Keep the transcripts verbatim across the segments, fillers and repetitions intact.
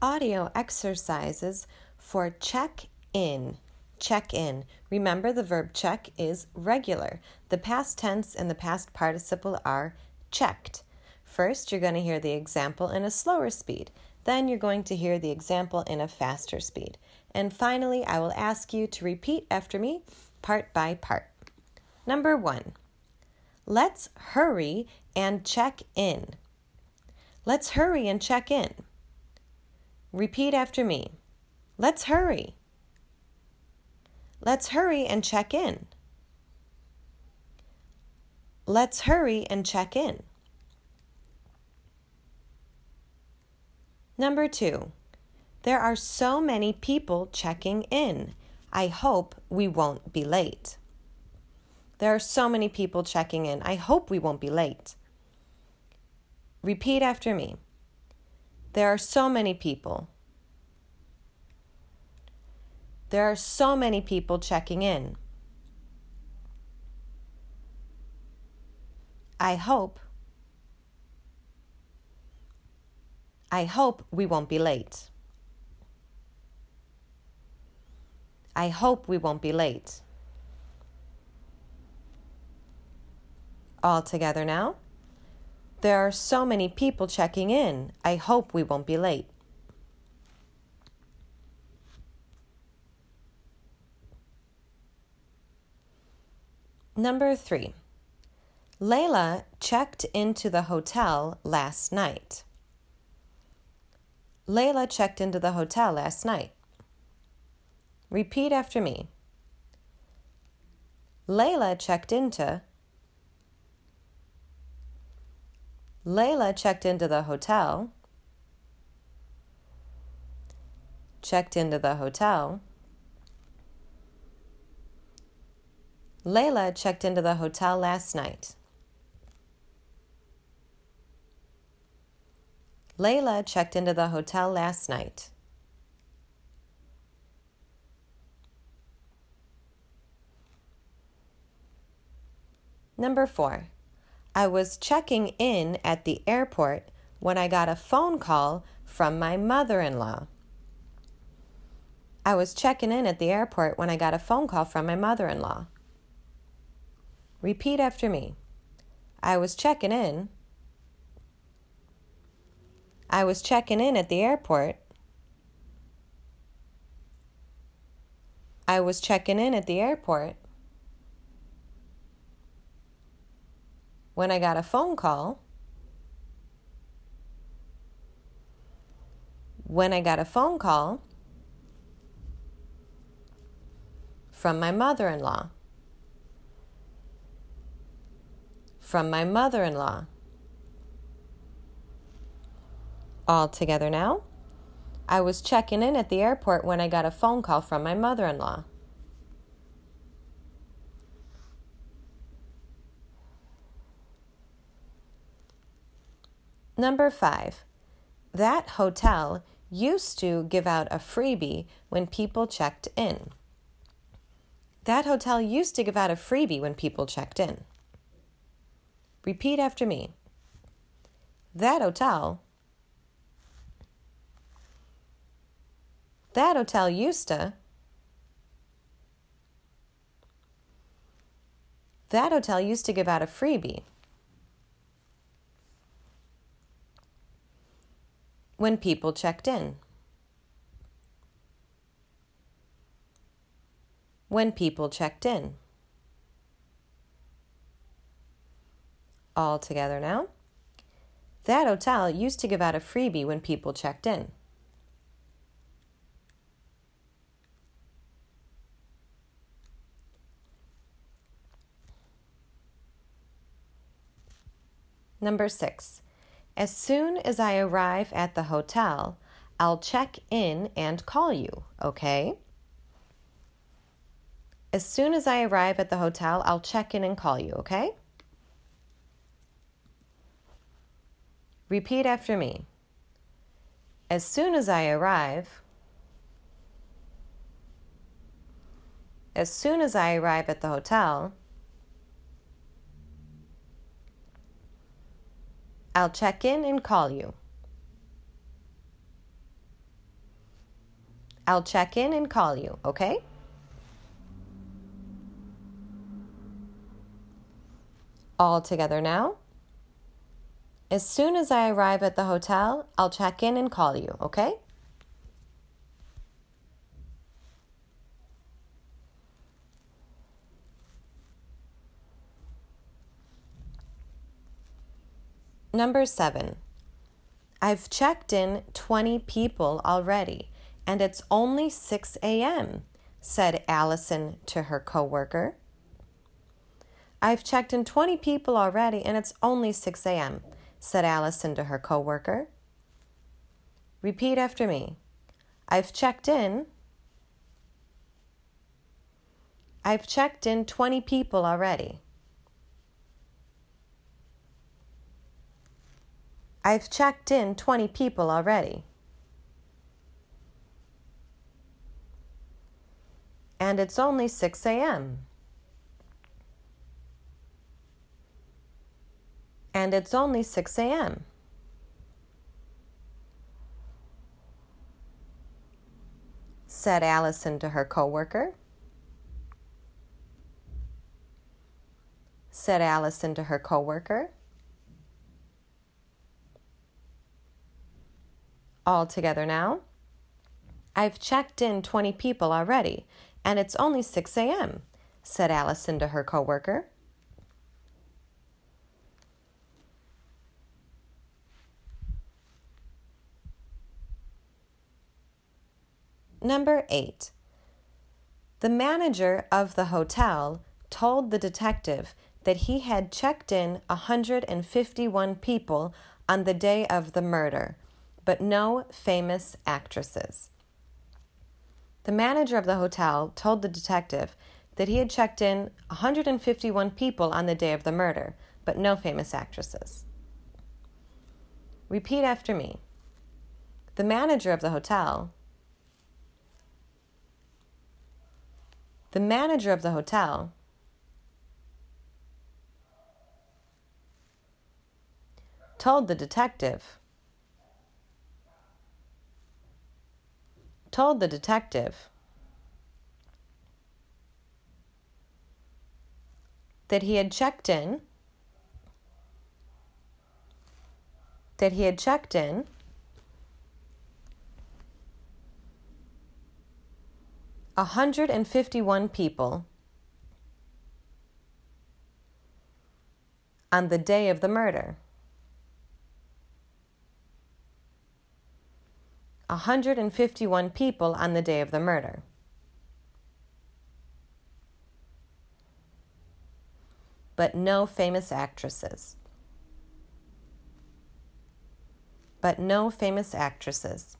audio exercises for check in. Check in. Remember, the verb check is regular. The past tense and the past participle are checked. First, you're going to hear the example in a slower speed. Then you're going to hear the example in a faster speed. And finally, I will ask you to repeat after me, part by part. Number one, let's hurry and check in. Let's hurry and check in. Repeat after me. Let's hurry. Let's hurry and check in. Let's hurry and check in. Number two, there are so many people checking in. I hope we won't be late. There are so many people checking in. I hope we won't be late. Repeat after me. There are so many people. There are so many people checking in. I hope. I hope we won't be late. I hope we won't be late. All together now. There are so many people checking in. I hope we won't be late. Number three. Layla checked into the hotel last night. Layla checked into the hotel last night. Repeat after me. Layla checked into. Layla checked into the hotel. Checked into the hotel. Layla checked into the hotel last night. Layla checked into the hotel last night. Number four. I was checking in at the airport when I got a phone call from my mother-in-law. I was checking in at the airport when I got a phone call from my mother-in-law. Repeat after me. I was checking in. I was checking in at the airport. I was checking in at the airport when I got a phone call. When I got a phone call from my mother-in-law. From my mother-in-law. All together now. I was checking in at the airport when I got a phone call from my mother-in-law. Number five. That hotel used to give out a freebie when people checked in. That hotel used to give out a freebie when people checked in. Repeat after me. That hotel. That hotel used to. That hotel used to give out a freebie when people checked in. When people checked in. All together now. That hotel used to give out a freebie when people checked in. Number six. As soon as I arrive at the hotel, I'll check in and call you, okay? As soon as I arrive at the hotel, I'll check in and call you, okay? Repeat after me. As soon as I arrive, as soon as I arrive at the hotel, I'll check in and call you. I'll check in and call you, okay? All together now. As soon as I arrive at the hotel, I'll check in and call you, okay? Number seven. I've checked in twenty people already, and it's only six a.m., said Allison to her coworker. I've checked in twenty people already, and it's only six a.m., said Allison to her coworker. Repeat after me. I've checked in. I've checked in twenty people already. I've checked in twenty people already. And it's only six a.m. And it's only six a.m. said Allison to her coworker. Said Allison to her coworker. All together now. I've checked in twenty people already, and it's only six a.m., said Allison to her coworker. Number eight. The manager of the hotel told the detective that he had checked in one hundred fifty-one people on the day of the murder, but no famous actresses. The manager of the hotel told the detective that he had checked in one hundred fifty-one people on the day of the murder, but no famous actresses. Repeat after me. The manager of the hotel The manager of the hotel told the detective told the detective that he had checked in that he had checked in one hundred fifty-one people on the day of the murder. one hundred fifty-one people on the day of the murder. But no famous actresses. But no famous actresses.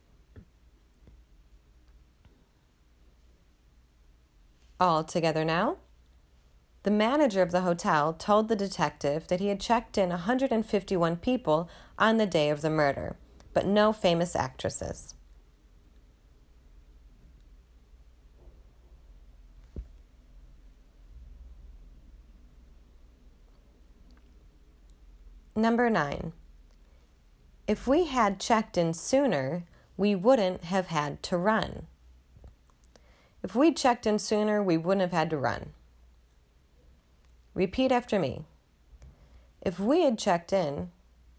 All together now. The manager of the hotel told the detective that he had checked in one hundred fifty-one people on the day of the murder, but no famous actresses. Number nine. If we had checked in sooner, we wouldn't have had to run. If we'd checked in sooner, we wouldn't have had to run. Repeat after me. If we had checked in,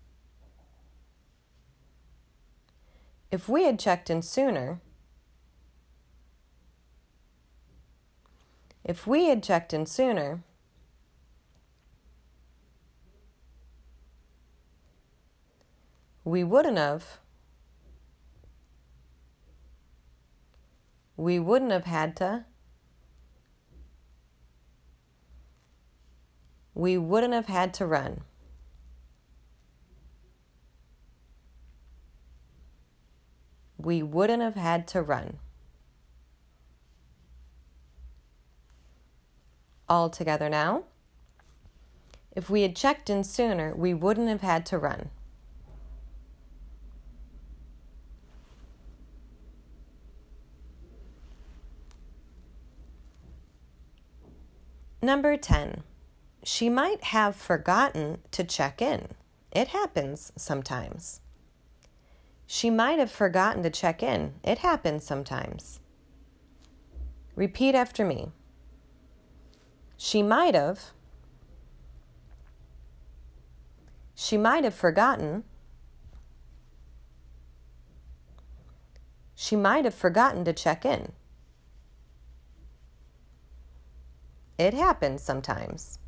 if we had checked in sooner, if we had checked in sooner, we wouldn't have We wouldn't have had to. We wouldn't have had to run. We wouldn't have had to run. All together now. If we had checked in sooner, we wouldn't have had to run. Number ten. She might have forgotten to check in. It happens sometimes. She might have forgotten to check in. It happens sometimes. Repeat after me. She might have. She might have forgotten. She might have forgotten to check in. It happens sometimes.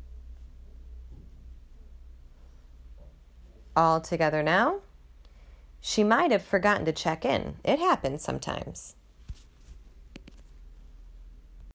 All together now. She might have forgotten to check in. It happens sometimes.